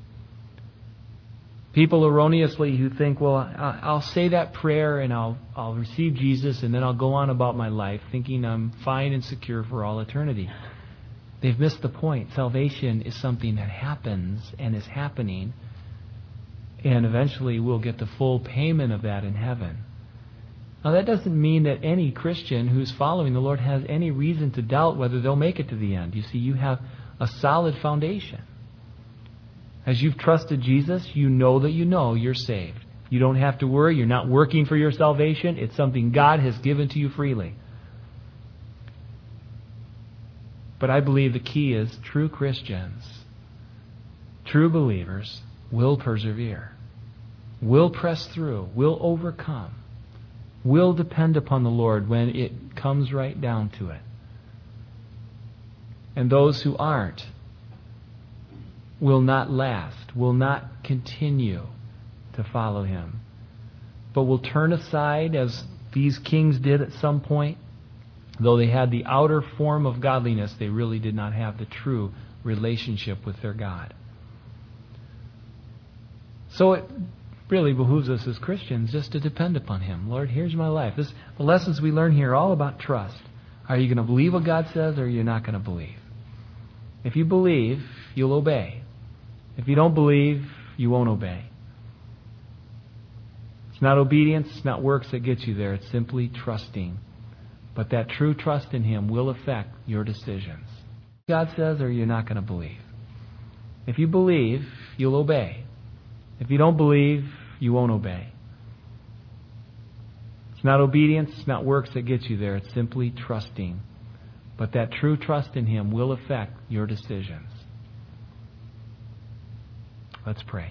Speaker 1: People erroneously who think, well, I'll say that prayer and I'll, I'll receive Jesus and then I'll go on about my life thinking I'm fine and secure for all eternity. They've missed the point. Salvation is something that happens and is happening, and eventually we'll get the full payment of that in heaven. Now that doesn't mean that any Christian who's following the Lord has any reason to doubt whether they'll make it to the end. You see, you have a solid foundation. As you've trusted Jesus, you know that you know you're saved. You don't have to worry. You're not working for your salvation. It's something God has given to you freely. But I believe the key is true Christians, true believers will persevere, will press through, will overcome, will depend upon the Lord when it comes right down to it. And those who aren't will not last, will not continue to follow Him, but will turn aside as these kings did at some point. Though they had the outer form of godliness, they really did not have the true relationship with their God. So it really behooves us as Christians just to depend upon Him. Lord, here's my life. This, the lessons we learn here are all about trust. Are you going to believe what God says, or are you not going to believe? If you believe, you'll obey. If you don't believe, you won't obey. It's not obedience, it's not works that gets you there. It's simply trusting. But that true trust in Him will affect your decisions. God says, or you're not going to believe. If you believe, you'll obey. If you don't believe, you won't obey. It's not obedience, it's not works that gets you there. It's simply trusting. But that true trust in Him will affect your decisions. Let's pray.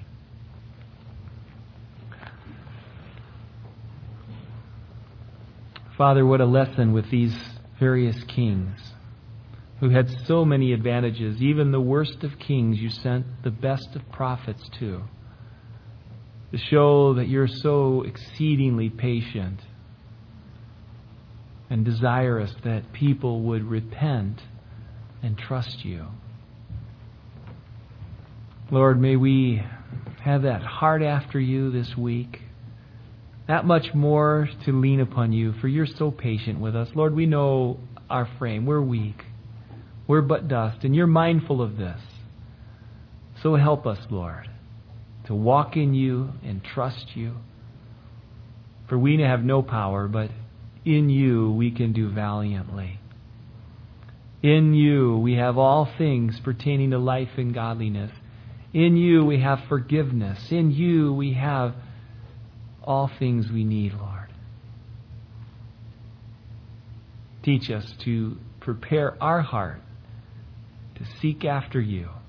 Speaker 1: Father, what a lesson with these various kings who had so many advantages. Even the worst of kings you sent the best of prophets to, to show that you're so exceedingly patient and desirous that people would repent and trust you. Lord, may we have that heart after you this week. That much more to lean upon you, for you're so patient with us. Lord, we know our frame. We're weak. We're but dust, and you're mindful of this. So help us, Lord, to walk in you and trust you. For we have no power, but in you we can do valiantly. In you we have all things pertaining to life and godliness. In you we have forgiveness. In you we have all things we need, Lord. Teach us to prepare our heart to seek after you.